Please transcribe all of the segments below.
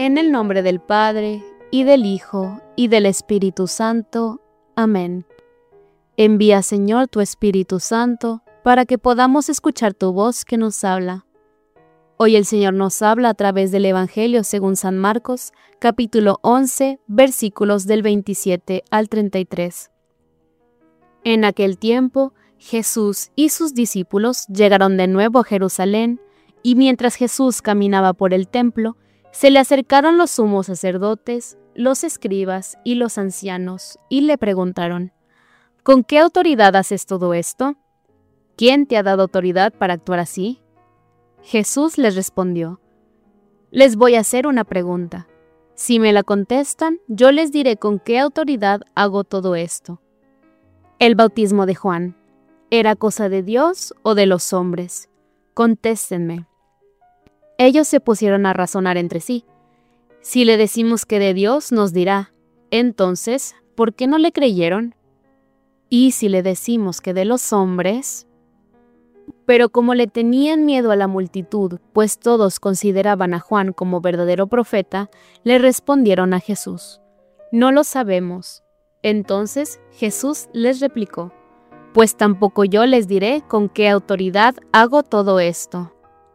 En el nombre del Padre, y del Hijo, y del Espíritu Santo. Amén. Envía, Señor, tu Espíritu Santo, para que podamos escuchar tu voz que nos habla. Hoy el Señor nos habla a través del Evangelio según San Marcos, capítulo 11, versículos del 27 al 33. En aquel tiempo, Jesús y sus discípulos llegaron de nuevo a Jerusalén, y mientras Jesús caminaba por el templo, se le acercaron los sumos sacerdotes, los escribas y los ancianos, y le preguntaron: ¿Con qué autoridad haces todo esto? ¿Quién te ha dado autoridad para actuar así? Jesús les respondió: Les voy a hacer una pregunta. Si me la contestan, yo les diré con qué autoridad hago todo esto. El bautismo de Juan, ¿era cosa de Dios o de los hombres? Contéstenme. Ellos se pusieron a razonar entre sí. Si le decimos que de Dios, nos dirá: entonces, ¿por qué no le creyeron? Y si le decimos que de los hombres... Pero como le tenían miedo a la multitud, pues todos consideraban a Juan como verdadero profeta, le respondieron a Jesús: No lo sabemos. Entonces Jesús les replicó: Pues tampoco yo les diré con qué autoridad hago todo esto.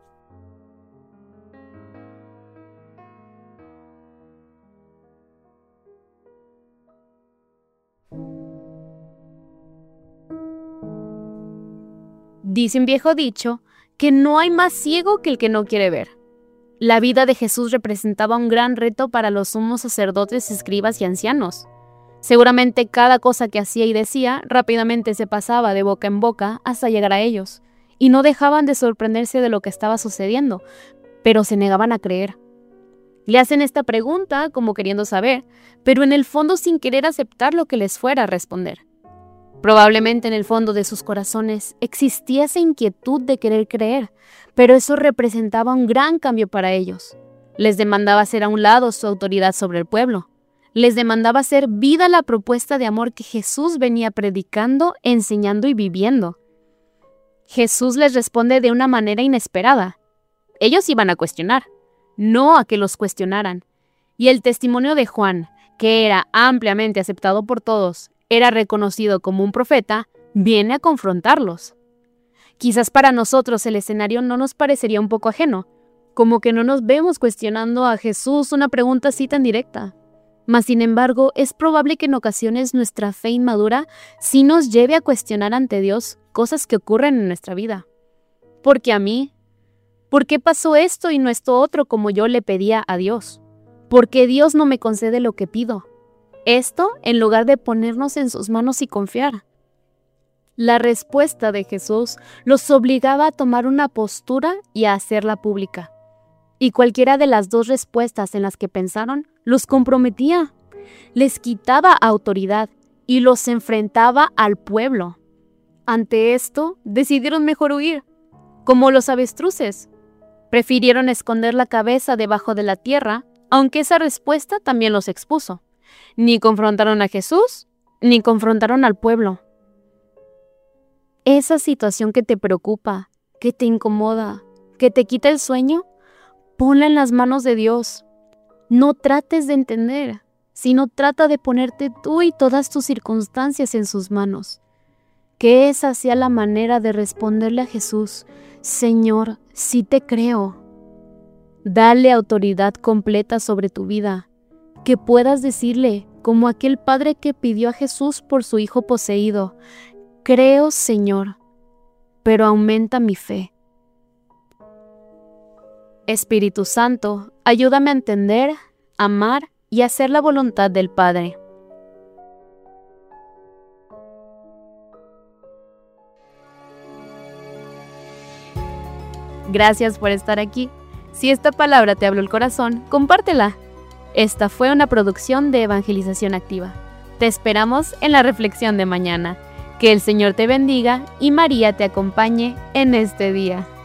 Dice un viejo dicho que no hay más ciego que el que no quiere ver. La vida de Jesús representaba un gran reto para los sumos sacerdotes, escribas y ancianos. Seguramente cada cosa que hacía y decía rápidamente se pasaba de boca en boca hasta llegar a ellos, y no dejaban de sorprenderse de lo que estaba sucediendo, pero se negaban a creer. Le hacen esta pregunta como queriendo saber, pero en el fondo sin querer aceptar lo que les fuera a responder. Probablemente en el fondo de sus corazones existía esa inquietud de querer creer, pero eso representaba un gran cambio para ellos. Les demandaba hacer a un lado su autoridad sobre el pueblo. Les demandaba hacer vida la propuesta de amor que Jesús venía predicando, enseñando y viviendo. Jesús les responde de una manera inesperada. Ellos iban a cuestionar, no a que los cuestionaran. Y el testimonio de Juan, que era ampliamente aceptado por todos, era reconocido como un profeta, viene a confrontarlos. Quizás para nosotros el escenario no nos parecería un poco ajeno, como que no nos vemos cuestionando a Jesús una pregunta así tan directa. Mas sin embargo, es probable que en ocasiones nuestra fe inmadura sí nos lleve a cuestionar ante Dios cosas que ocurren en nuestra vida. ¿Por qué a mí? ¿Por qué pasó esto y no esto otro como yo le pedía a Dios? ¿Por qué Dios no me concede lo que pido? Esto en lugar de ponernos en sus manos y confiar. La respuesta de Jesús los obligaba a tomar una postura y a hacerla pública. Y cualquiera de las dos respuestas en las que pensaron los comprometía, les quitaba autoridad y los enfrentaba al pueblo. Ante esto, decidieron mejor huir, como los avestruces. Prefirieron esconder la cabeza debajo de la tierra, aunque esa respuesta también los expuso. Ni confrontaron a Jesús, ni confrontaron al pueblo. Esa situación que te preocupa, que te incomoda, que te quita el sueño, ponla en las manos de Dios. No trates de entender, sino trata de ponerte tú y todas tus circunstancias en sus manos. Que esa sea la manera de responderle a Jesús: Señor, sí te creo. Dale autoridad completa sobre tu vida. Que puedas decirle, como aquel padre que pidió a Jesús por su hijo poseído: Creo, Señor, pero aumenta mi fe. Espíritu Santo, ayúdame a entender, amar y hacer la voluntad del Padre. Gracias por estar aquí. Si esta palabra te habló el corazón, compártela. Esta fue una producción de Evangelización Activa. Te esperamos en la reflexión de mañana. Que el Señor te bendiga y María te acompañe en este día.